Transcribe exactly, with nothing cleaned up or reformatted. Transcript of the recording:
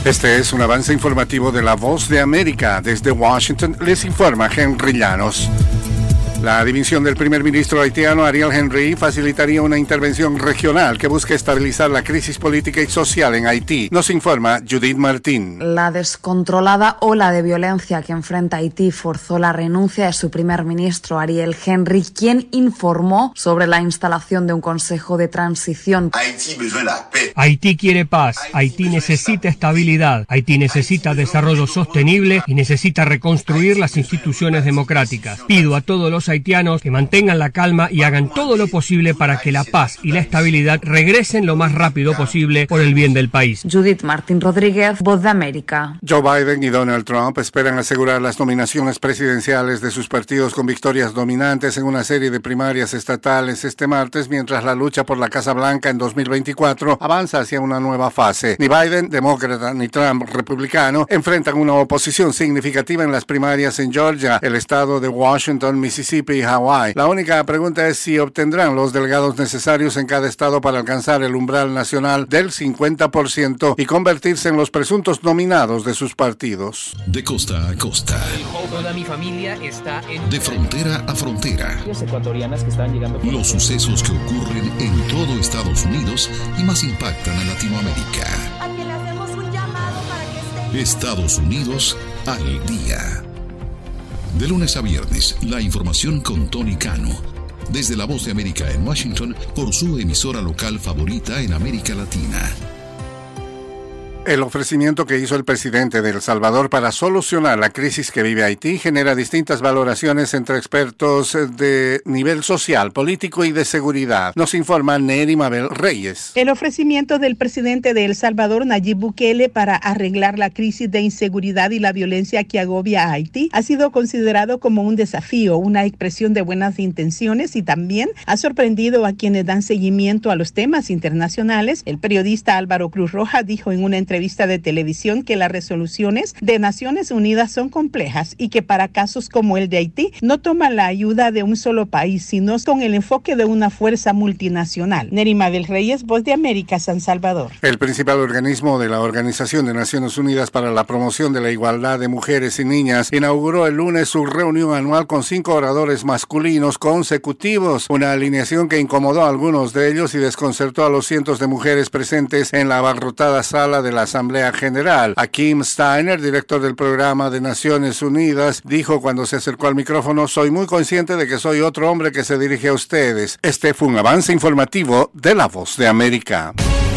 Este es un avance informativo de La Voz de América. Desde Washington les informa Henry Llanos. La dimisión del primer ministro haitiano Ariel Henry facilitaría una intervención regional que busque estabilizar la crisis política y social en Haití. Nos informa Judith Martín. La descontrolada ola de violencia que enfrenta Haití forzó la renuncia de su primer ministro Ariel Henry, quien informó sobre la instalación de un consejo de transición. Haití quiere paz, Haití necesita estabilidad, Haití necesita desarrollo sostenible y necesita reconstruir las instituciones democráticas. Pido a todos los haitianos que mantengan la calma y hagan todo lo posible para que la paz y la estabilidad regresen lo más rápido posible por el bien del país. Judith Martín Rodríguez, Voz de América. Joe Biden y Donald Trump esperan asegurar las nominaciones presidenciales de sus partidos con victorias dominantes en una serie de primarias estatales este martes, mientras la lucha por la Casa Blanca en dos mil veinticuatro avanza hacia una nueva fase. Ni Biden, demócrata, ni Trump, republicano, enfrentan una oposición significativa en las primarias en Georgia, el estado de Washington, Mississippi y Hawái. La única pregunta es si obtendrán los delegados necesarios en cada estado para alcanzar el umbral nacional del cincuenta por ciento y convertirse en los presuntos nominados de sus partidos. De costa a costa. Toda mi familia está en... De frontera a frontera. Ecuatorianas que están llegando... Los sucesos que ocurren en todo Estados Unidos y más impactan a Latinoamérica. A que le hacemos un llamado para que esté... Estados Unidos al día. De lunes a viernes, la información con Tony Cano. Desde La Voz de América en Washington, por su emisora local favorita en América Latina. El ofrecimiento que hizo el presidente de El Salvador para solucionar la crisis que vive Haití genera distintas valoraciones entre expertos de nivel social, político y de seguridad. Nos informa Neri Mabel Reyes. El ofrecimiento del presidente de El Salvador, Nayib Bukele, para arreglar la crisis de inseguridad y la violencia que agobia a Haití ha sido considerado como un desafío, una expresión de buenas intenciones y también ha sorprendido a quienes dan seguimiento a los temas internacionales. El periodista Álvaro Cruz Roja dijo en una entrevista de televisión que las resoluciones de Naciones Unidas son complejas y que para casos como el de Haití no toman la ayuda de un solo país, sino con el enfoque de una fuerza multinacional. Nerima del Reyes, Voz de América, San Salvador. El principal organismo de la Organización de Naciones Unidas para la Promoción de la Igualdad de Mujeres y Niñas inauguró el lunes su reunión anual con cinco oradores masculinos consecutivos, una alineación que incomodó a algunos de ellos y desconcertó a los cientos de mujeres presentes en la abarrotada sala de la Asamblea General. Akim Steiner, director del programa de Naciones Unidas, dijo cuando se acercó al micrófono: soy muy consciente de que soy otro hombre que se dirige a ustedes. Este fue un avance informativo de La Voz de América.